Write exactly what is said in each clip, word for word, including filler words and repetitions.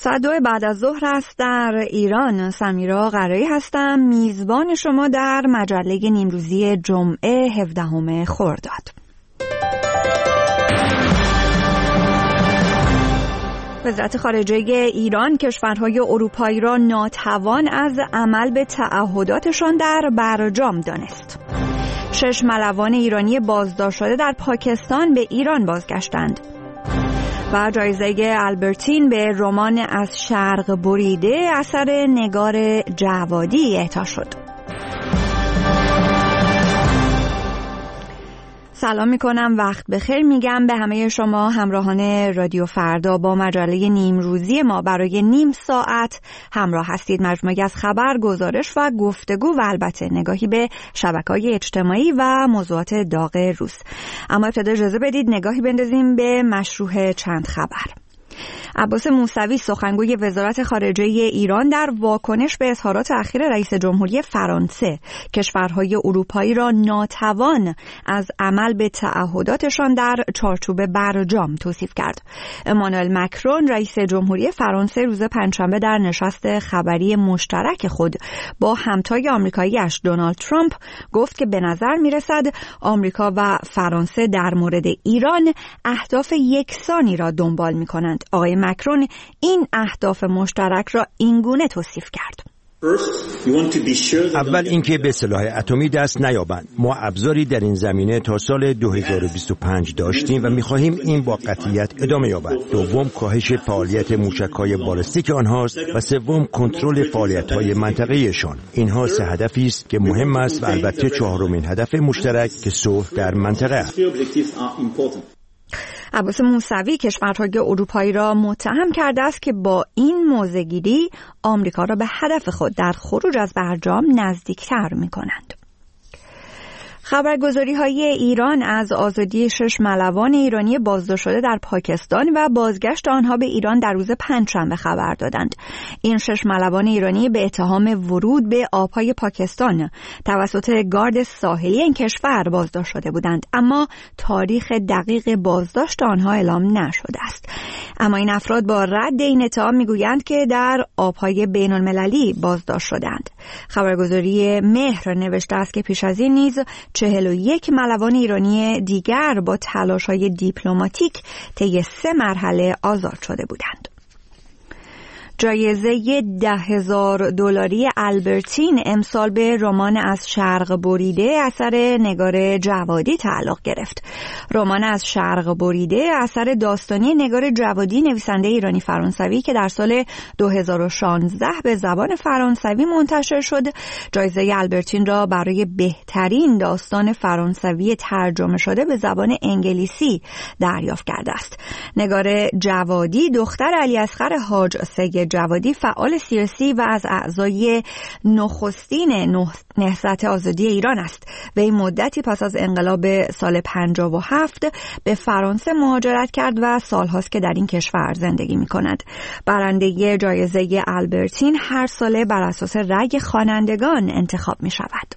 ساعت دو بعد از ظهر است در ایران. سمیرا قرایی هستم، میزبان شما در مجله نیمروزی جمعه هفدهم خرداد. وزارت خارجه ایران کشورهای اروپایی را ناتوان از عمل به تعهداتشان در برجام دانست. شش ملوان ایرانی بازداشت شده در پاکستان به ایران بازگشتند. و جایزه آلبرتین به رمان از شرق بریده اثر نگار جوادی اعطا شد. سلام میکنم، وقت بخیر میگم به همه شما همراهان رادیو فردا. با مجله نیمروزی ما برای نیم ساعت همراه هستید. مجموعی از خبر، گزارش و گفتگو و البته نگاهی به شبکه‌های اجتماعی و موضوعات داغ روز. اما ابتدا اجازه بدید نگاهی بندازیم به مشروع چند خبر. عباس موسوی سخنگوی وزارت خارجه ایران در واکنش به اظهارات اخیر رئیس جمهوری فرانسه کشورهای اروپایی را ناتوان از عمل به تعهداتشان در چارچوب برجام توصیف کرد. امانوئل مکرون رئیس جمهوری فرانسه روز پنجشنبه در نشست خبری مشترک خود با همتای آمریکایی‌اش دونالد ترامپ گفت که به نظر می‌رسد آمریکا و فرانسه در مورد ایران اهداف یکسانی را دنبال می‌کنند. آقای مکرون این اهداف مشترک را اینگونه توصیف کرد: اول اینکه به سلاح اتمی دست نیابند. ما ابزاری در این زمینه تا سال دو هزار و بیست و پنج داشتیم و می‌خواهیم این با قطعیت ادامه یابد. دوم، کاهش فعالیت موشک‌های بالستیک آنهاست و سوم، کنترل فعالیت‌های منطقه‌ایشان. اینها سه هدفی است که مهم است و البته چهارمین هدف مشترک که صلح در منطقه است. عباس موسوی کشورهای اروپایی را متهم کرده است که با این موضع‌گیری آمریکا را به هدف خود در خروج از برجام نزدیکتر می‌کنند. خبرگزاری‌های ایران از آزادی شش ملوان ایرانی بازداشت شده در پاکستان و بازگشت آنها به ایران در روز پنجشنبه خبر دادند. این شش ملوان ایرانی به اتهام ورود به آب‌های پاکستان توسط گارد ساحلی این کشور بازداشت شده بودند، اما تاریخ دقیق بازداشت آنها اعلام نشده است. اما این افراد با رد این اتهام میگویند که در آب‌های بین‌المللی بازداشت شدند. خبرگزاری مهر نوشته است که پیش از این نیز چهل و یک ملوان ایرانی دیگر با تلاش‌های دیپلماتیک طی سه مرحله آزاد شده بودند. جایزه ده هزار دلاری آلبرتین امسال به رمان از شرق بریده اثر نگار جوادی تعلق گرفت. رمان از شرق بریده اثر داستانی نگار جوادی، نویسنده ایرانی فرانسوی که در سال دو هزار و شانزده به زبان فرانسوی منتشر شد، جایزه آلبرتین را برای بهترین داستان فرانسوی ترجمه شده به زبان انگلیسی دریافت کرده است. نگار جوادی دختر علیاصغر حاج سید جوادی فعال سیاسی و از اعضای نخستین نهضت آزادی ایران است. به این مدتی پس از انقلاب سال پنجاه و هفت به فرانسه مهاجرت کرد و سالهاست که در این کشور زندگی می کند. برنده جایزه آلبرتین هر ساله بر اساس رأی خوانندگان انتخاب می شود.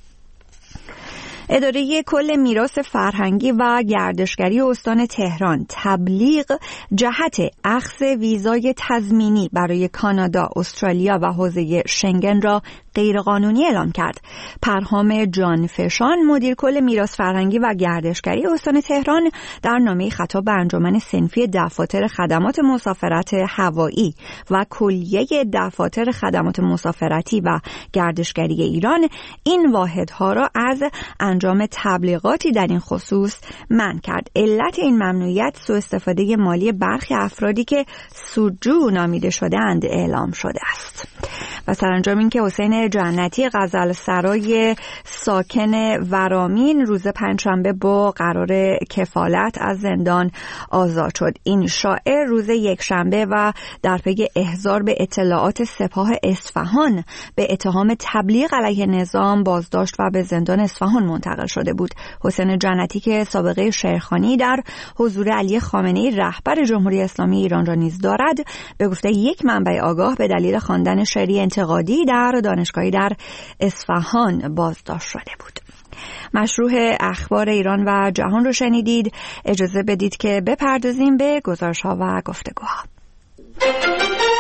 اداره کل میراث فرهنگی و گردشگری استان تهران تبلیغ جهت اخذ ویزای تضمینی برای کانادا، استرالیا و حوزه شنگن را غیرقانونی اعلام کرد. پرهام جانفشان مدیر کل میراث فرهنگی و گردشگری استان تهران در نامه خطاب به انجمن صنفی دفاتر خدمات مسافرت هوایی و کلیه دفاتر خدمات مسافرتی و گردشگری ایران این واحدها را از انجام تبلیغاتی در این خصوص منع کرد. علت این ممنوعیت سوء استفاده مالی برخی افرادی که سودجو نامیده شده‌اند اعلام شده است. و سرانجام این که حسین جنتی غزلسرای ساکن ورامین روز پنجشنبه با قرار کفالت از زندان آزاد شد. این شاعر روز یکشنبه و در پی احضار به اطلاعات سپاه اصفهان به اتهام تبلیغ علیه نظام بازداشت و به زندان اصفهان منتقل شده بود. حسین جنتی که سابقه شیرخوانی در حضور علی خامنه‌ای رهبر جمهوری اسلامی ایران را نیز دارد، به گفته یک منبع آگاه به دلیل خواندن شعری انتقادی در دانشگاهی در اصفهان بازداشت شده بود. مشروع اخبار ایران و جهان رو شنیدید. اجازه بدید که بپردازیم به گزارش‌ها و گفتگوها.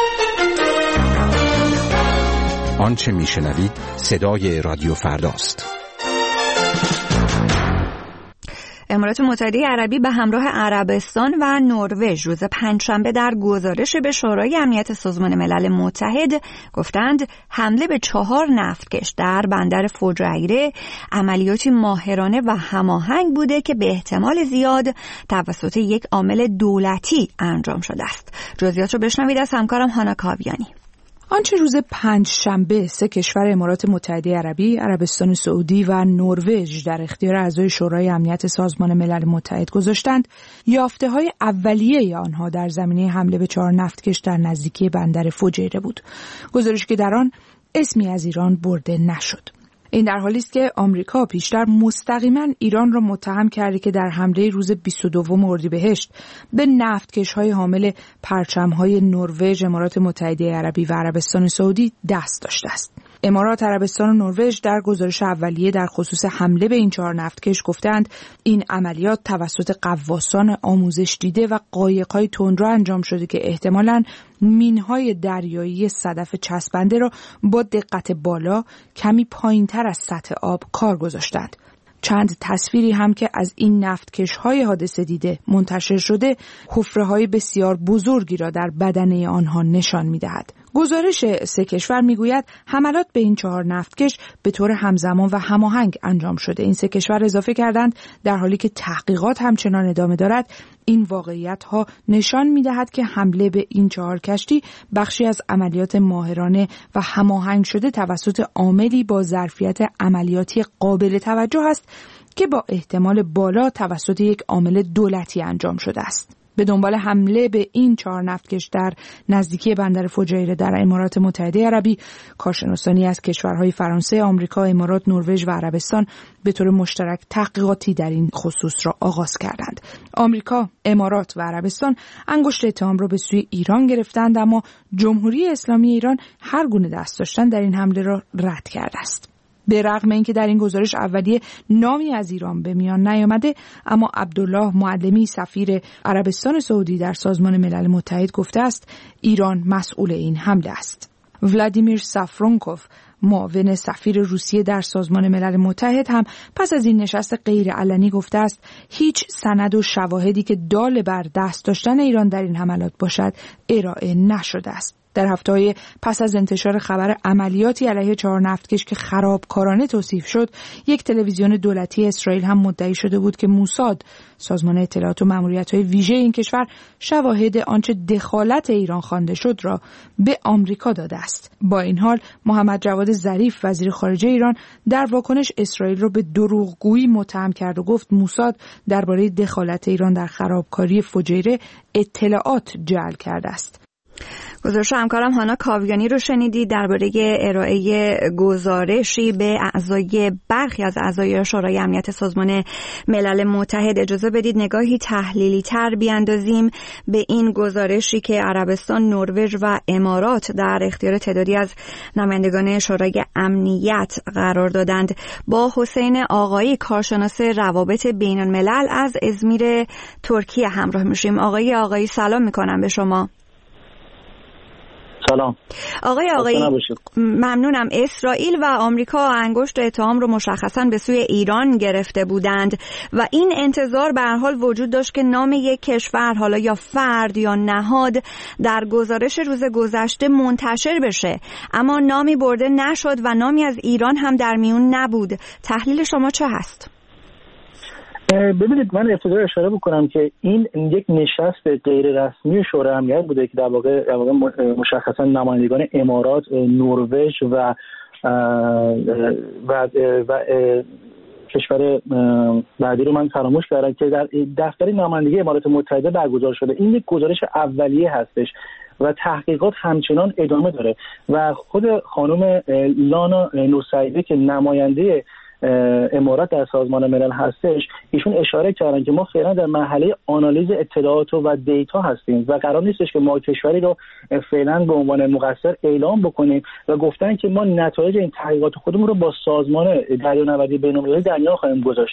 آنچه میشنوید صدای رادیو فرداست. امارات متحده عربی به همراه عربستان و نروژ روز پنجشنبه در گزارش به شورای امنیت سازمان ملل متحد گفتند حمله به چهار نفتکش در بندر فجیره عملیاتی ماهرانه و هماهنگ بوده که به احتمال زیاد توسط یک عامل دولتی انجام شده است. جزئیات رو بشنوید از همکارم هانا کاویانی. آنچه روز پنج شنبه سه کشور امارات متحده عربی، عربستان سعودی و نروژ در اختیار اعضای شورای امنیت سازمان ملل متحد گذاشتند، یافته‌های اولیه آنها در زمینه حمله به چهار نفتکش در نزدیکی بندر فجیره بود. گزارش که در آن اسمی از ایران برده نشد. این در حالی است که آمریکا پیشتر مستقیما ایران را متهم کرده که در حمله روز بیست و دوم اردیبهشت به نفتکش‌های حامل پرچم‌های نروژ، امارات متحده عربی و عربستان سعودی دست داشته است. امارات، عربستان و نروژ در گزارش اولیه در خصوص حمله به این چهار نفتکش گفتند این عملیات توسط غواصان آموزش دیده و قایق‌های تندرو انجام شده که احتمالاً مین‌های دریایی صدف چسبنده را با دقت بالا کمی پایین‌تر از سطح آب کار گذاشتند. چند تصویری هم که از این نفتکش‌های حادثه دیده منتشر شده، حفره‌های بسیار بزرگی را در بدنه آنها نشان می‌دهد. گزارش سه کشور میگوید حملات به این چهار نفتکش به طور همزمان و هماهنگ انجام شده. این سه کشور اضافه کردند در حالی که تحقیقات همچنان ادامه دارد، این واقعیت ها نشان می‌دهد که حمله به این چهار کشتی بخشی از عملیات ماهرانه و هماهنگ شده توسط عاملی با ظرفیت عملیاتی قابل توجه است که با احتمال بالا توسط یک عامل دولتی انجام شده است. به دنبال حمله به این چهار نفتکش در نزدیکی بندر فجیره در امارات متحده عربی، کارشناسانی از کشورهای فرانسه، آمریکا، امارات، نروژ و عربستان به طور مشترک تحقیقاتی در این خصوص را آغاز کردند. آمریکا، امارات و عربستان انگشت اتهام را به سوی ایران گرفتند، اما جمهوری اسلامی ایران هر گونه دست داشتن در این حمله را رد کرده است. به رغم اینکه در این گزارش اولیه نامی از ایران به میان نیامده، اما عبدالله معلمی سفیر عربستان سعودی در سازمان ملل متحد گفته است ایران مسئول این حمله است. ولادیمیر سافرونکوف، معاون سفیر روسیه در سازمان ملل متحد، هم پس از این نشست غیر علنی گفته است هیچ سند و شواهدی که دال بر دست داشتن ایران در این حملات باشد ارائه نشده است. در هفته‌های پس از انتشار خبر عملیاتی علیه چهار نفتکش که خرابکارانه توصیف شد، یک تلویزیون دولتی اسرائیل هم مدعی شده بود که موساد، سازمان اطلاعات و ماموریت‌های ویژه این کشور، شواهد آنچه دخالت ایران خوانده شد را به آمریکا داده است. با این حال محمد جواد ظریف، وزیر خارجه ایران، در واکنش اسرائیل را به دروغگویی متهم کرد و گفت موساد درباره دخالت ایران در خرابکاری فجیره اطلاعات جعل کرده است. گزارش همکارم هانا کاویانی رو شنیدید درباره ارائه گزارشی به اعضای برخی از اعضای شورای امنیت سازمان ملل متحد. اجازه بدید نگاهی تحلیلی تر بیاندازیم به این گزارشی که عربستان، نروژ و امارات در اختیار تعدادی از نمایندگان شورای امنیت قرار دادند. با حسین آقایی، کارشناس روابط بین الملل از ازمیر ترکیه همراه میشیم. آقای آقایی سلام میکنم به شما. سلام. آقای آقایی ممنونم. اسرائیل و آمریکا انگشت اتهام رو مشخصاً به سوی ایران گرفته بودند و این انتظار به هر حال وجود داشت که نام یک کشور، حالا یا فرد یا نهاد، در گزارش روز گذشته منتشر بشه، اما نامی برده نشد و نامی از ایران هم در میون نبود. تحلیل شما چه هست؟ ببینید، من ابتدا اشاره بکنم که این یک نشست غیر رسمی شورای امنیت بوده که در واقع, در واقع مشخصا نمایندگان امارات، نروژ و و, و کشور بعدی رو من فراموش کردم که در دفتر نمایندگی امارات متحده برگزار شده. این یک گزارش اولیه هستش و تحقیقات همچنان ادامه داره و خود خانم لانا نوسیده که نماینده امارات در سازمان ملل هستش، ایشون اشاره کردن که ما فعلا در مرحله آنالیز اطلاعات و دیتا هستیم و قرار نیستش که ما کشوری رو فعلا به عنوان مقصر اعلام بکنیم و گفتن که ما نتایج این تحقیقات خودمون رو با سازمان دریانوردی بین‌المللی در میان خواهیم گذاشت.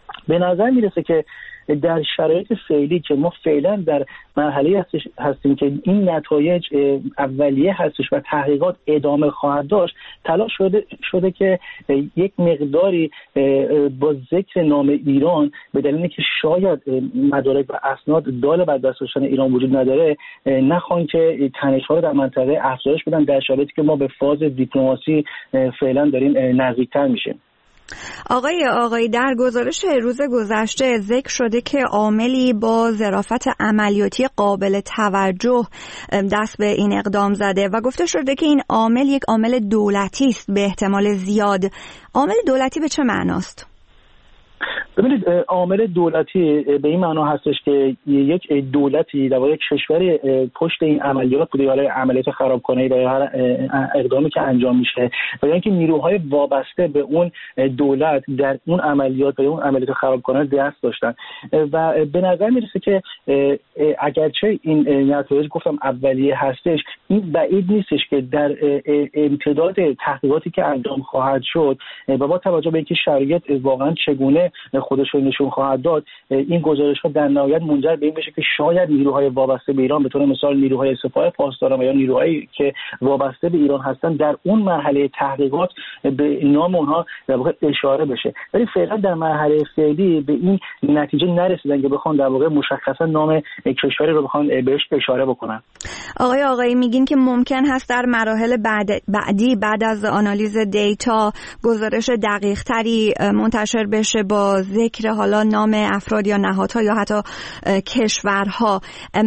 به نظر میرسه که در شرایط فعلی که ما فعلا در مرحله هستیم که این نتایج اولیه هستش و تحقیقات ادامه خواهد داشت، تلاش شده شده که یک مقداری با ذکر نام ایران به دلیل اینکه شاید مدارک و اسناد دال بر دست داشتن ایران وجود نداره، نخوان که تنش‌ها رو در منطقه افزایش بدن در شرایطی که ما به فاز دیپلماسی فعلا داریم نزدیکتر میشیم. آقای آقای در گزارش روز گذشته ذکر شده که عاملی با ظرافت عملیاتی قابل توجه دست به این اقدام زده و گفته شده که این عامل یک عامل دولتی است به احتمال زیاد. عامل دولتی به چه معناست؟ ببینید، عامل دولتی به این معنا هستش که یک دولتی در واقع یک کشوری پشت این عملیات بوده، یا عملیات خرابکاری و هر اقدامی که انجام میشه، و یا اینکه نیروهای وابسته به اون دولت در اون عملیات و اون عملیات خرابکاری دست داشتن. و به نظر میرسه که اگرچه این نتایج گفتم اولیه هستش، این بعید نیستش که در امتداد تحقیقاتی که انجام خواهد شد و با توجه به اینکه شرایط واقعا چگونه خودش رو نشون خواهد داد، این گزارش‌ها در نهایت منجر به این بشه که شاید نیروهای وابسته به ایران، به طور مثال نیروهای سپاه پاسداران و یا نیروهایی که وابسته به ایران هستن، در اون مرحله تحقیقات به نام اونها در واقع اشاره بشه. ولی فعلا در مرحله فعلی به این نتیجه نرسیدن که بخوان در واقع مشخصا نام کشوری رو بخوان بهش اشاره بکنن. آقای آقایی میگین که ممکن هست در مراحل بعد بعدی بعد از آنالیز دیتا گزارش دقیق‌تری منتشر بشه با ذکر حالا نام افراد یا نهادها یا حتی کشورها.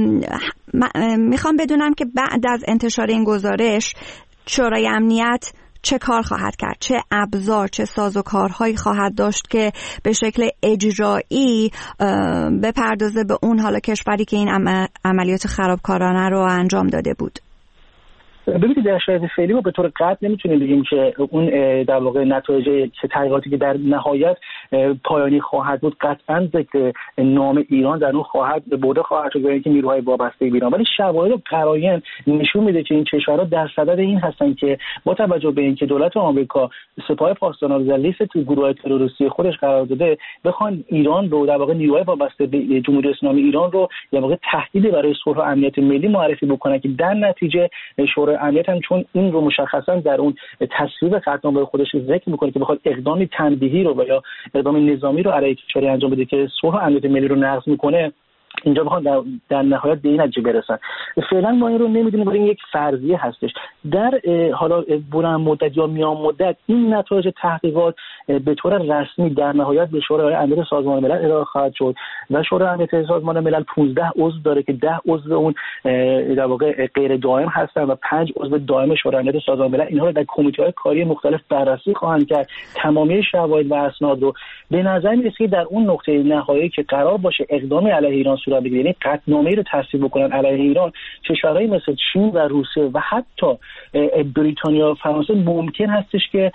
میخوام بدونم که بعد از انتشار این گزارش شورای امنیت چه کار خواهد کرد، چه ابزار، چه سازوکارهایی خواهد داشت که به شکل اجرایی بپردازه به اون حالا کشوری که این عملیات خرابکارانه رو انجام داده بود. ببینید، در شرایط فعلی ما به طور قطع نمیتونیم بگیم که اون در واقع نتایج تحقیقاتی که در نهایت پایانی خواهد بود قطعا ذکر نام ایران در اون خواهد برده خواهد شد، برای اینکه نیروهای وابسته به ایران. ولی شواهد و قرائن نشون میده که این کشورها در صدد این هستن که با توجه به اینکه دولت آمریکا سپاه پاسداران رو در لیست گروه تروریستی خودش قرار داده، بخوان ایران رو در واقع نیروهای وابسته به جمهوری اسلامی ایران رو در واقع تهدید برای صلح و امنیت ملی معرفی بکنن، که در نتیجه شورای امنیت هم چون این رو مشخصا در اون تصویب قطعنامه خودش ذکر میکنه که بخواد اقدامی تنبیهی رو و یا اقدام نظامی رو علیه کشوری انجام بده که صلح و امنیت ملی رو نقض میکنه، اینجا بخوان در, در نهایت به این نتیجه برسن. فعلا ما این رو نمیدونیم، ولی این یک فرضیه هستش. در حالا بلند مدت یا میان مدت این نتایج تحقیقات به طور رسمی در نهایت به شورای امنیت سازمان ملل ارائه خواهد شد و شورای امنیت سازمان ملل پانزده عضو داره که ده عضو اون در واقع غیر دائم هستن و پنج عضو دائم شورای امنیت سازمان ملل. اینها رو در کمیته‌های کاری مختلف بررسی خواهند کرد، تمامی شواهد و اسناد رو. به نظر میرسه که در اون نقطه نهایی که قرار باشه اقدامی علیه ایران صورت بگیره، یعنی قطعنامه‌ای رو تصویب بکنن علیه ایران، کشورهای مثل چین و روسیه و حتی بریتانیا و فرانسه ممکن هستش که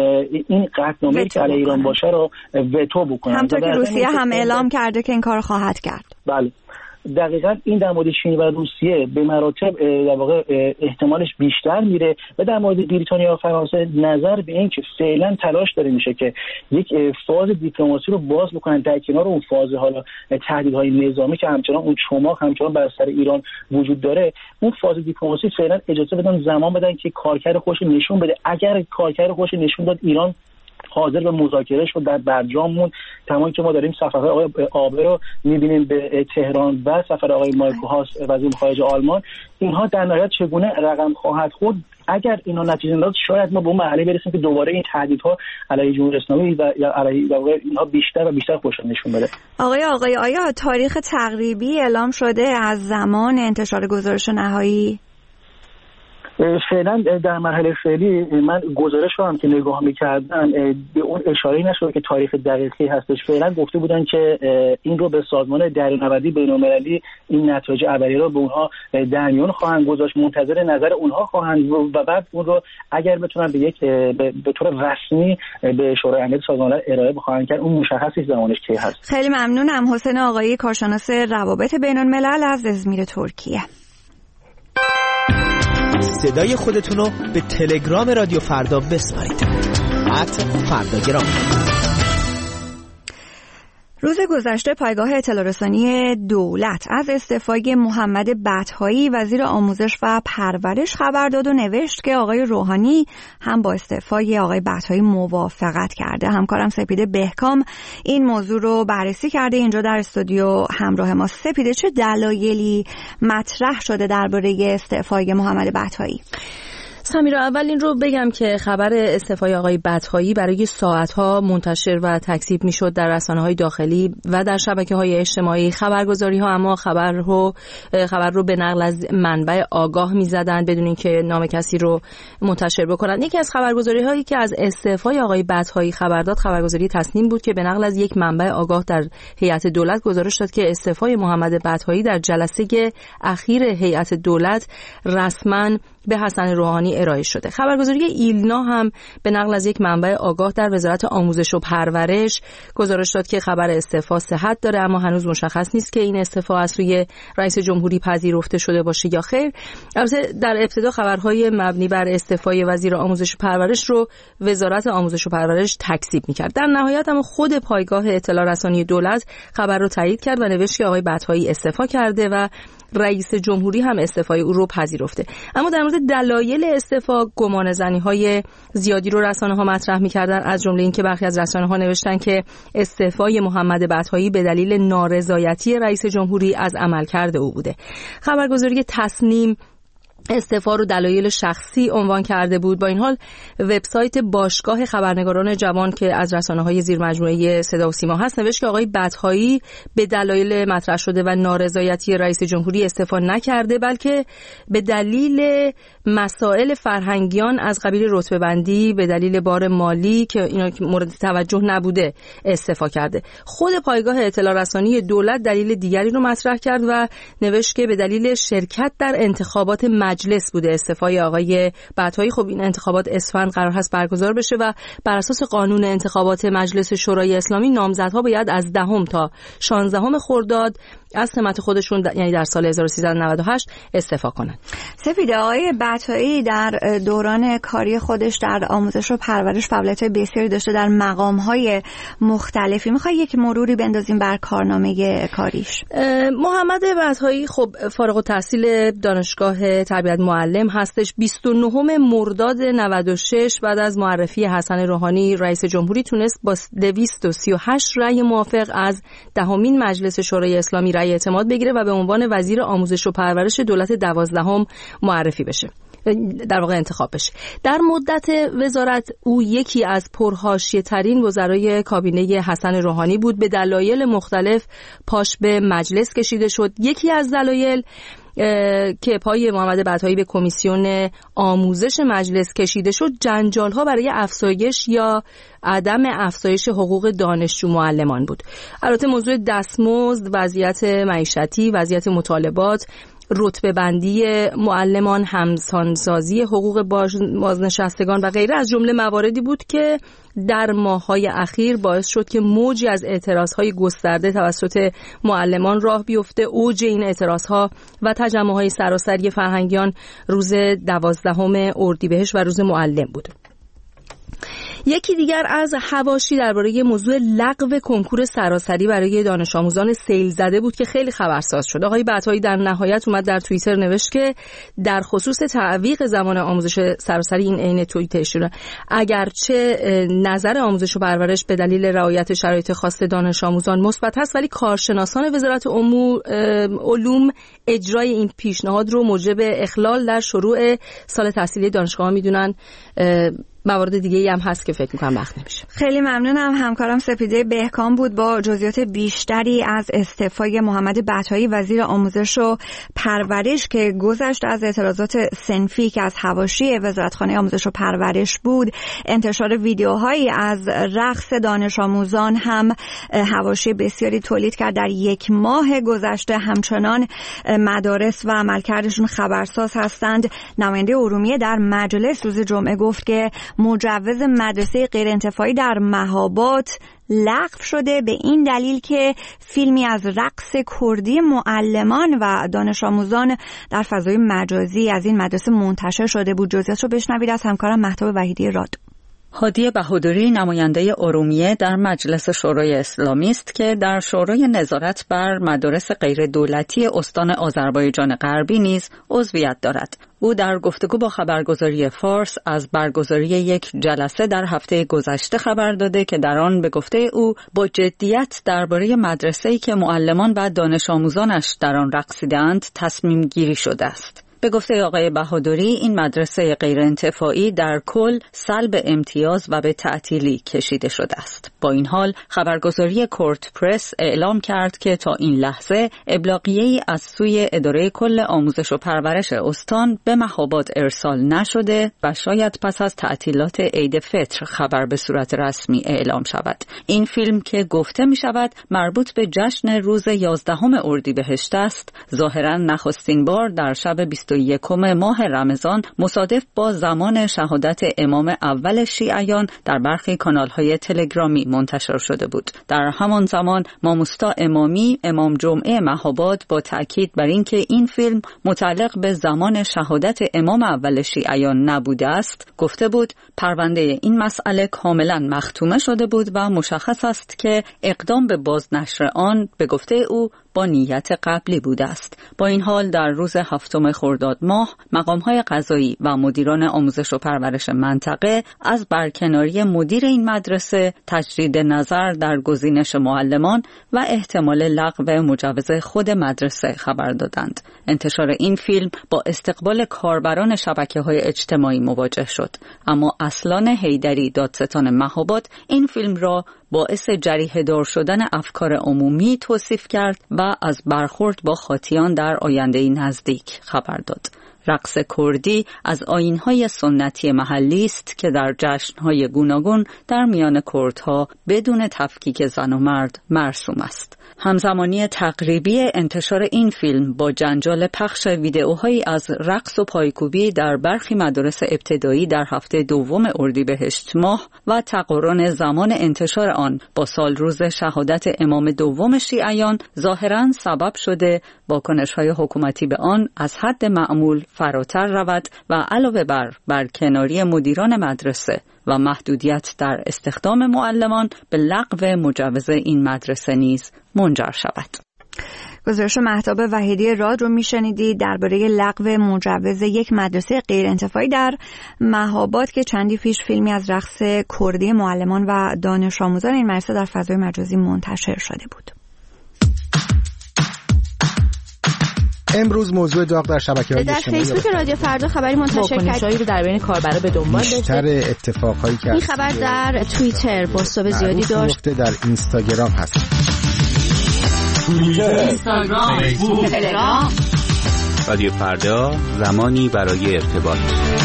این قطعنامه‌ای که علیه ایران باشه رو وتو بکنن. همونطور که روسیه هم اعلام کرده که این کار خواهد کرد. بله دقیقاً این در مورد چین و روسیه به مراتب در واقع احتمالش بیشتر میره و در مورد بریتانیا و فرانسه نظر به این که فعلا تلاش داره میشه که یک فاز دیپلماسی رو باز بکنن در کنار اون فاز حالا تهدیدهای نظامی که همچنان اون چماق همچنان بر سر ایران وجود داره، اون فاز دیپلماسی فعلا اجازه بدن، زمان بدن که کارکرد خودش نشون بده. اگر کارکرد خودش نشون داد ایران حاضر به مذاکره شد، در برجام مون، تمامی که ما داریم سفرهای آقای آبه رو می‌بینیم به تهران و سفر آقای مایکو هاس وزیر خارجه آلمان، اینها در نهایت چگونه رقم خواهد خورد. اگر اینا نتیجه نداد شاید ما به اون مرحله برسیم که دوباره این تهدیدها علیه جمهوری اسلامی و یا علیه در واقع اینها بیشتر و بیشتر خودشون نشون بده. آقای آقای آیا تاریخ تقریبی اعلام شده از زمان انتشار گزارش نهایی؟ فعلا در مرحله فعلی من گزارش رو هم که نگاه می‌کردم به اون اشاره نشده که تاریخ دقیقی هستش. فعلا گفته بودن که این رو به سازمان دریانوردی بین‌المللی این نتایج اولیه رو به اونها در میون خواهند گذاشت، منتظر نظر اونها خواهند و بعد اون رو اگر بتونن به یک به طور رسمی به شورای امنیت سازمان ملل ارائه بخواهند کرد، اون مشخصی زمانش کی هست. خیلی ممنونم. حسین آقایی، کارشناس روابط بین‌الملل از ازمیر ترکیه. صدای خودتون رو به تلگرام رادیو فردا بسپارید. ات فرداگرام. روز گذشته پایگاه اطلاع رسانی دولت از استعفای محمد بطحایی وزیر آموزش و پرورش خبر داد و نوشت که آقای روحانی هم با استعفای آقای بطحایی موافقت کرده. همکارم سپیده بهکام این موضوع رو بررسی کرده، اینجا در استودیو همراه ما. سپیده، چه دلایلی مطرح شده درباره استعفای محمد بطحایی؟ سمیرا، اول این رو بگم که خبر استعفای آقای بطحایی برای ساعتها منتشر و تکذیب میشد در رسانه‌های داخلی و در شبکه‌های اجتماعی. خبرگزاری‌ها اما خبر رو خبر رو به نقل از منبع آگاه می‌زدند بدون اینکه نام کسی رو منتشر بکنند. یکی از خبرگزاری‌هایی که از استعفای آقای بطحایی خبر داد خبرگزاری تصنیم بود که به نقل از یک منبع آگاه در هیئت دولت گزارش داد که استعفای محمد بطحایی در جلسه اخیر هیئت دولت رسما به حسن روحانی ارائه شده. خبرگزاری ایلنا هم به نقل از یک منبع آگاه در وزارت آموزش و پرورش گزارش داد که خبر استعفا صحت داره، اما هنوز مشخص نیست که این استعفا از سوی رئیس جمهوری پذیرفته شده باشه یا خیر. البته در ابتدا خبرهای مبنی بر استعفای وزیر آموزش و پرورش رو وزارت آموزش و پرورش تکذیب می‌کرد. در نهایت هم خود پایگاه اطلاع رسانی دولت خبر رو تایید کرد و نوشت که آقای بطحایی استعفا کرده و رئیس جمهوری هم استعفای او رو پذیرفته. اما در مورد دلایل استعفا گمانه‌زنی‌های زیادی رو رسانه‌ها مطرح می‌کردن، از جمله اینکه برخی از رسانه‌ها نوشتن که استعفای محمد بطحایی به دلیل نارضایتی رئیس جمهوری از عملکرد او بوده. خبرگزاری تصنیم استعفا رو دلایل شخصی عنوان کرده بود. با این حال وبسایت باشگاه خبرنگاران جوان که از رسانه‌های زیر مجموعه صدا و سیما هست نوشت که آقای بطحایی به دلایل مطرح شده و نارضایتی رئیس جمهوری استعفا نکرده، بلکه به دلیل مسائل فرهنگیان از قبیل رتبه بندی به دلیل بار مالی که اینا مورد توجه نبوده استعفا کرده. خود پایگاه اطلاع رسانی دولت دلیل دیگری رو مطرح کرد و نوشت که به دلیل شرکت در انتخابات مجلس بوده استعفای آقای بطحایی. خب این انتخابات اسفند قرار هست برگزار بشه و بر اساس قانون انتخابات مجلس شورای اسلامی نامزدها باید از دهم تا شانزدهم خرداد از سمت خودشون یعنی در سال هزار و سیصد و نود و هشت استعفا کنن. سپیده، آقای بطحایی در دوران کاری خودش در آموزش و پرورش فعالیت‌های بسیاری داشته در مقام‌های مختلفی. می‌خوای یک مروری بندازیم بر کارنامه کاریش؟ محمد بطحایی خب فارغ التحصیل دانشگاه تربیت معلم هستش. بیست و نهم مرداد نود و شش بعد از معرفی حسن روحانی رئیس جمهوری تونست با دویست و سی و هشت رأی موافق از دهمین مجلس شورای اسلامی رأی اعتماد بگیره و به عنوان وزیر آموزش و پرورش دولت دوازدهم معرفی بشه، در واقع انتخاب بشه. در مدت وزارت او یکی از پرحاشیه ترین وزرای کابینه حسن روحانی بود. به دلایل مختلف پاش به مجلس کشیده شد. یکی از دلایل که پای محمد بطحایی به کمیسیون آموزش مجلس کشیده شد جنجال‌ها برای افزایش یا عدم افزایش حقوق دانشجو معلمان بود. البته موضوع دستمزد، وضعیت معیشتی، وضعیت مطالبات، رتبه بندی معلمان، همسانسازی حقوق بازنشستگان و غیره از جمله مواردی بود که در ماه‌های اخیر باعث شد که موجی از اعتراض‌های گسترده توسط معلمان راه بیفته. اوج این اعتراض‌ها و تجمع‌های سراسری فرهنگیان روز دوازدهم اردیبهشت و روز معلم بود. یکی دیگر از حواشی درباره موضوع لغو کنکور سراسری برای دانش آموزان سیل زده بود که خیلی خبرساز شد. آقای بطحایی در نهایت اومد در توییتر نوشت که در خصوص تعویق زمان آموزش سراسری، این عین توییتشونه، اگرچه نظر آموزش و پرورش به دلیل رعایت شرایط خاص دانش آموزان مثبت هست، ولی کارشناسان وزارت علوم اجرای این پیشنهاد رو موجب اخلال در شروع سال تحصیلی دانشگاه‌ها میدونن. موارد دیگه ای هم هست که فکر میکنم وقت نمیشه. خیلی ممنونم. همکارم سپیده بهکام بود با جزئیات بیشتری از استعفای محمد بطحایی وزیر آموزش و پرورش که گذشت از اعتراضات صنفی که از حواشی وزارتخانه آموزش و پرورش بود. انتشار ویدیوهایی از رقص دانش آموزان هم حواشی بسیاری تولید کرد در یک ماه گذشته. همچنان مدارس و عملکردشون خبرساز هستند. نماینده ارومیه در مجلس روز جمعه گفت که مجوز مدرسه غیر انتفاعی در مهابات لغو شده به این دلیل که فیلمی از رقص کردی معلمان و دانش آموزان در فضای مجازی از این مدرسه منتشر شده بود. جزئیات رو بشنوید از همکارم مهتاب وحیدی رادو. هادی بهادری نماینده ارومیه در مجلس شورای اسلامی است که در شورای نظارت بر مدارس غیر دولتی استان آذربایجان غربی نیز عضویت دارد. او در گفتگو با خبرگزاری فارس از برگزاری یک جلسه در هفته گذشته خبر داده که در آن به گفته او با جدیت درباره مدرسه‌ای که معلمان و دانش آموزانش در آن رقصیدند تصمیم گیری شده است. به گفته آقای بهادری این مدرسه غیرانتفاعی در کل سلب امتیاز و به تعطیلی کشیده شده است. با این حال خبرگزاری کورت پرس اعلام کرد که تا این لحظه ابلاغیه‌ای از سوی اداره کل آموزش و پرورش استان به مهاباد ارسال نشده و شاید پس از تعطیلات عید فطر خبر به صورت رسمی اعلام شود. این فیلم که گفته می شود مربوط به جشن روز یازدهم اردیبهشت است، ظاهراً نخستین بار در شب بیست و یکم ماه رمضان مصادف با زمان شهادت امام اول شیعیان در برخی کانال‌های تلگرامی منتشر شده بود. در همان زمان ماموستا امامی امام جمعه مهاباد با تأکید بر اینکه این فیلم متعلق به زمان شهادت امام اول شیعیان نبوده است گفته بود پرونده این مسئله کاملا مختومه شده بود و مشخص است که اقدام به بازنشر آن به گفته او با نیت قبلی بوده است. با این حال در روز هفتم خرداد ماه مقام‌های قضایی و مدیران آموزش و پرورش منطقه از برکناری مدیر این مدرسه، تجدید نظر در گزینش معلمان و احتمال لغو مجوز خود مدرسه خبر دادند. انتشار این فیلم با استقبال کاربران شبکه‌های اجتماعی مواجه شد، اما اصلان حیدری دادستان مهاباد این فیلم را باعث جریحه دار شدن افکار عمومی توصیف کرد و از برخورد با خاطیان در آینده نزدیک خبر داد. رقص کردی از آیین‌های سنتی محلی است که در جشن‌های گوناگون در میان کردها بدون تفکیک زن و مرد مرسوم است. همزمانی تقریبی انتشار این فیلم با جنجال پخش ویدئوهایی از رقص و پایکوبی در برخی مدارس ابتدایی در هفته دوم اردیبهشت ماه و تقارن زمان انتشار آن با سال روز شهادت امام دوم شیعیان ظاهراً سبب شده واکنش‌های حکومتی به آن از حد معمول فراتر رود و علاوه بر برکناری مدیران مدرسه و محدودیت در استخدام معلمان به لغو مجوز این مدرسه نیز منجر شود. گزارش مهتاب وحیدی راد رو میشنیدید درباره لغو مجوز یک مدرسه غیر انتفاعی در مهاباد که چندی پیش فیلمی از رقص کردی معلمان و دانش آموزان این مدرسه در فضای مجازی منتشر شده بود. امروز موضوع داغ در شبکه‌های اجتماعی در فیسبوک رادیو فردا خبری منتشر کرد رو در بین کاربرا به دنبال داشته. بیشتر اتفاقایی که این خبر در توییتر پست زیادی داشت، در اینستاگرام هست. توییتر، اینستاگرام، فیسبوک، تلگرام. رادیو فردا، زمانی برای ارتباط.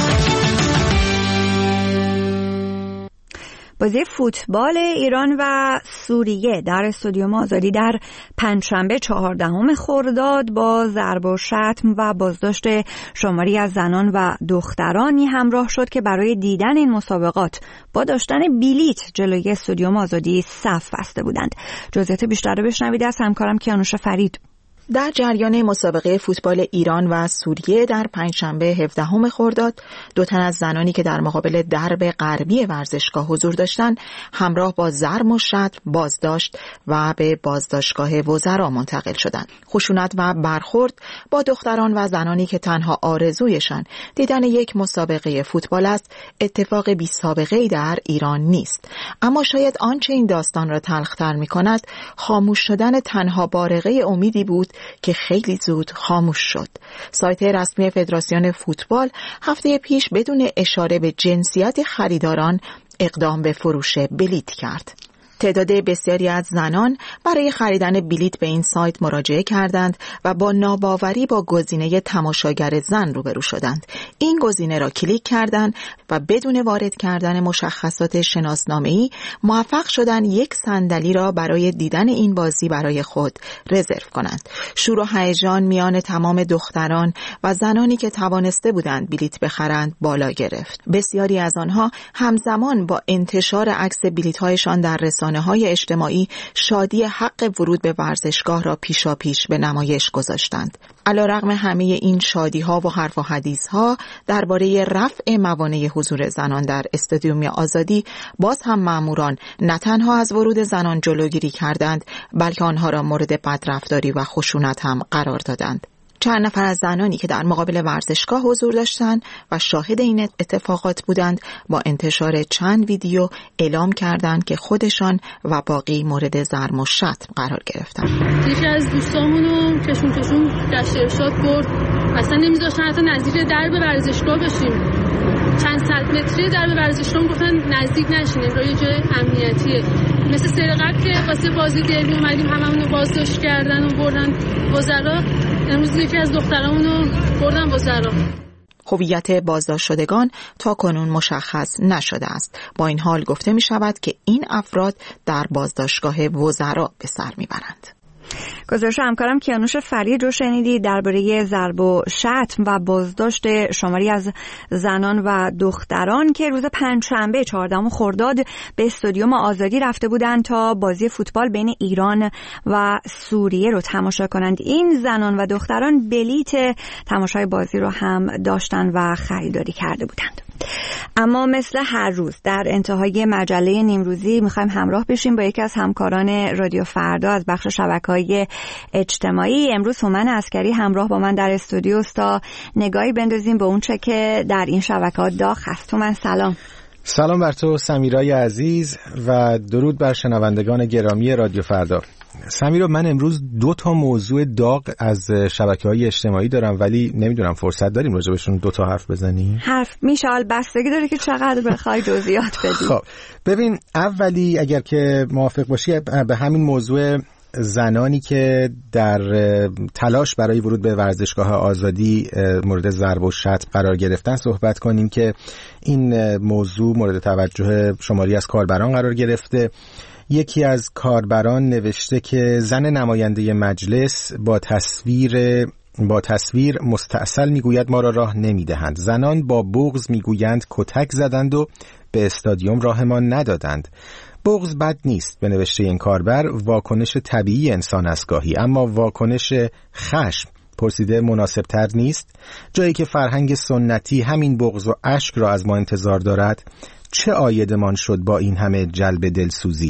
بازی فوتبال ایران و سوریه در استادیوم آزادی در پنجشنبه چهاردهم خرداد با ضرب و شتم و بازداشت شماری از زنان و دخترانی همراه شد که برای دیدن این مسابقات با داشتن بلیت جلوی استادیوم آزادی صف بسته بودند. جزئیات بیشتر رو بشنوید از همکارم کیانوش فرید. در جریان مسابقه فوتبال ایران و سوریه در پنجشنبه هفدهم خرداد دو تن از زنانی که در مقابل درب غربی ورزشگاه حضور داشتند همراه با ضرب و شتم بازداشت و به بازداشتگاه وزرا منتقل شدند. خشونت و برخورد با دختران و زنانی که تنها آرزویشان دیدن یک مسابقه فوتبال است اتفاق بی سابقه‌ای در ایران نیست، اما شاید آنچه این داستان را تلخ‌تر می‌کند خاموش شدن تنها بارقه امیدی بود که خیلی زود خاموش شد. سایت رسمی فدراسیون فوتبال هفته پیش بدون اشاره به جنسیت خریداران اقدام به فروش بلیت کرد. تعداد بسیاری از زنان برای خریدن بلیت به این سایت مراجعه کردند و با ناباوری با گزینه تماشاگر زن روبرو شدند. این گزینه را کلیک کردند و بدون وارد کردن مشخصات شناسنامه‌ای موفق شدند یک صندلی را برای دیدن این بازی برای خود رزرو کنند. شور و هیجان میان تمام دختران و زنانی که توانسته بودند بلیت بخرند بالا گرفت. بسیاری از آنها همزمان با انتشار عکس بلیت‌هایشان در رسانه‌های رسانه‌های اجتماعی شادی حق ورود به ورزشگاه را پیشاپیش به نمایش گذاشتند. علیرغم همه این شادی‌ها و حرف و حدیث‌ها درباره رفع موانع حضور زنان در استادیوم آزادی، باز هم ماموران نه تنها از ورود زنان جلوگیری کردند، بلکه آنها را مورد بدرفتاری و خشونت هم قرار دادند. چند نفر از زنانی که در مقابل ورزشگاه حضور داشتند و شاهد این اتفاقات بودند، با انتشار چند ویدیو اعلام کردند که خودشان و باقی مورد ضرب و شتم قرار گرفتند. یکی از دوستامونو کشون کشون گشت ارشاد برد، اصلا نمیذاشتن حتی نزدیک درب ورزشگاه بشیم. چند صد متری درب ورزشگاه گفتن نزدیک نشین، برای جای امنیتیه. مثل سری قبل که واسه بازی دربی اومدیم هممونو بازداشت کردن و بردن وزرا، امروز یکی از دخترامونو بردن وزرا. هویت بازداشت شدگان تا کنون مشخص نشده است. با این حال گفته می شود که این افراد در بازداشتگاه وزرا به سر می برند. گزارش همکارم کیانوش فرید رو شنیدی درباره ضرب و شتم و بازداشت شماری از زنان و دختران که روز پنجشنبه چهاردهم خرداد به استادیوم آزادی رفته بودند تا بازی فوتبال بین ایران و سوریه رو تماشا کنند. این زنان و دختران بلیت تماشای بازی رو هم داشتن و خریداری کرده بودند. اما مثل هر روز در انتهای مجله نیمروزی میخوایم همراه بشیم با یکی از همکاران رادیو فردا از بخش شبکه‌های اجتماعی. امروز هومن عسکری همراه با من در استودیو است تا نگاهی بندازیم به اون چه که در این شبکه‌ها داغ هست. هومن سلام. سلام بر تو سمیرای عزیز و درود بر شنوندگان گرامی رادیو فردا. سمیرا، من امروز دو تا موضوع داغ از شبکه‌های اجتماعی دارم، ولی نمیدونم فرصت داریم راجع بهشون دو تا حرف بزنیم؟ حرف میشه، بستگی داره که چقدر بخوای جزئیات بدی. خب ببین، اولی اگر که موافق باشی به همین موضوع زنانی که در تلاش برای ورود به ورزشگاه آزادی مورد ضرب و شتم قرار گرفتن صحبت کنیم که این موضوع مورد توجه شماری از کاربران قرار گرفته. یکی از کاربران نوشته که زن نماینده مجلس با تصویر با تصویر مستعسل میگوید ما را راه نمیدهند. زنان با بغض میگویند کتک زدند و به استادیوم راهمان ندادند. بغض بد نیست به نوشته این کاربر، واکنش طبیعی انسان است گاهی، اما واکنش خشم پرسیده مناسب تر نیست؟ جایی که فرهنگ سنتی همین بغض و اشک را از ما انتظار دارد، چه عایدمان شد با این همه جلب دلسوزی؟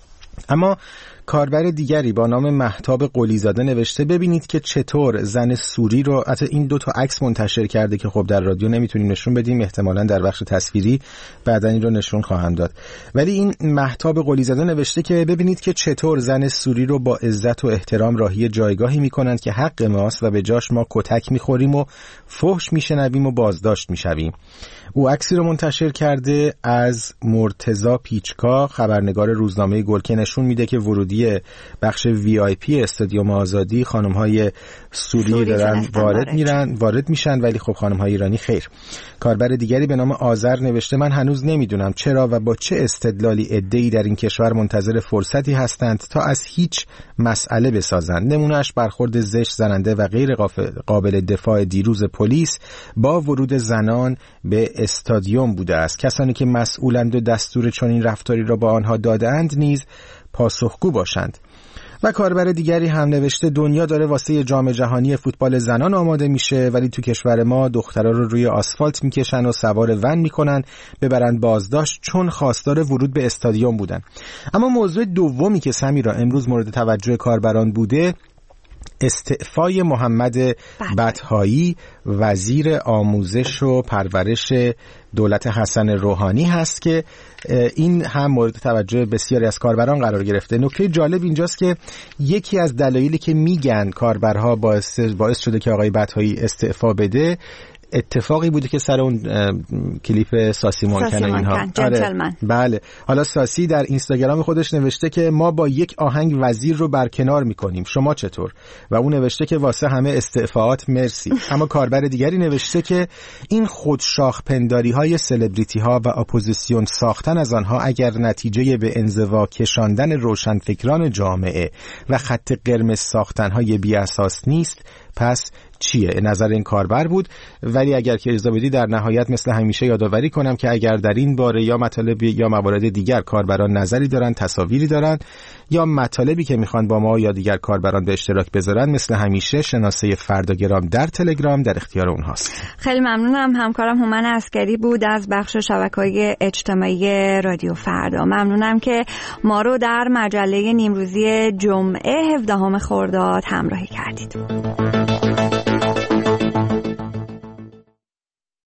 اما کاربر دیگری با نام مهتاب قلیزاده نوشته ببینید که چطور زن سوری رو، حتی این دو تا عکس منتشر کرده که خب در رادیو نمیتونیم نشون بدیم، احتمالاً در بخش تصویری بعداً این رو نشون خواهم داد، ولی این مهتاب قلیزاده نوشته که ببینید که چطور زن سوری رو با عزت و احترام راهی جایگاهی میکنند که حق ماست و به جاش ما کتک میخوریم و فحش میشنویم و بازداشت میشویم. او عکسی رو منتشر کرده از مرتضی پیچکا، خبرنگار روزنامه گل، که نشون میده که ورودی بخش وی آی پی استادیوم آزادی خانم‌های سوری, سوری دارن وارد میرن وارد میشن، ولی خب خانم‌های ایرانی خیر. کاربر دیگری به نام آذر نوشته من هنوز نمیدونم چرا و با چه استدلالی عده‌ای در این کشور منتظر فرصتی هستند تا از هیچ مسئله بسازند. نمونهش برخورد زشت، زننده و غیر قابل دفاع دیروز پلیس با ورود زنان به استادیوم بوده است. کسانی که مسئولند و دستور چنین رفتاری را با آنها داده‌اند نیز پاسخگو باشند. و کاربر دیگری هم نوشته دنیا داره واسه جام جهانی فوتبال زنان آماده میشه، ولی تو کشور ما دخترها رو روی آسفالت میکشن و سوار ون میکنن ببرن بازداشت چون خواستار ورود به استادیوم بودن. اما موضوع دومی که سمیرا امروز مورد توجه کاربران بوده، استعفای محمد بطحایی وزیر آموزش و پرورش دولت حسن روحانی هست که این هم مورد توجه بسیاری از کاربران قرار گرفته. نکته جالب اینجاست که یکی از دلایلی که میگن کاربرها باعث باعث شده که آقای بطحایی استعفا بده اتفاقی بوده که سر اون کلیپ ساسی مانکن اینها. آره. بله. حالا ساسی در اینستاگرام خودش نوشته که ما با یک آهنگ وزیر رو برکنار میکنیم، شما چطور؟ و اون نوشته که واسه همه استعفاءات مرسی. اما کاربر دیگری نوشته که این خودشاخ پنداری های سلبریتی ها و اپوزیسیون ساختن از آنها اگر نتیجه به انزوا کشاندن روشنفکران جامعه و خط قرمز ساختن های بی اساس نیست، پس چیه. نظر این کاربر بود. ولی اگر که اجازه بدی در نهایت مثل همیشه یادآوری کنم که اگر در این باره یا مطالب یا موارد دیگر کاربران نظری دارن، تصاویری دارن یا مطالبی که میخوان با ما یا دیگر کاربران به اشتراک بذارن، مثل همیشه شناسه فرداگرام در تلگرام در اختیار اونهاست. خیلی ممنونم. همکارم هومن عسکری بود از بخش شبکه‌های اجتماعی رادیو فردا. ممنونم که ما رو در مجله نیمروزی جمعه هفدهم خرداد همراهی کردید.